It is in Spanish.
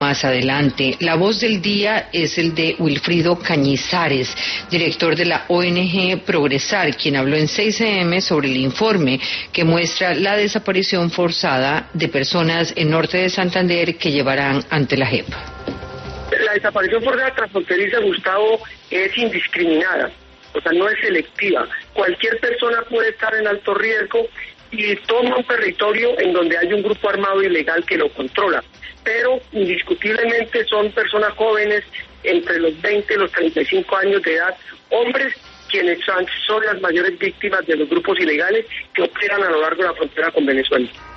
Más adelante, la voz del día es el de Wilfrido Cañizares, director de la ONG Progresar, quien habló en 6am sobre el informe que muestra la desaparición forzada de personas en norte de Santander que llevarán ante la JEP. La desaparición forzada transfronteriza, Gustavo, es indiscriminada, o sea, no es selectiva. Cualquier persona puede estar en alto riesgo y toma un territorio en donde hay un grupo armado ilegal que lo controla. Pero indiscutiblemente son personas jóvenes entre los 20 y los 35 años de edad, hombres quienes son las mayores víctimas de los grupos ilegales que operan a lo largo de la frontera con Venezuela.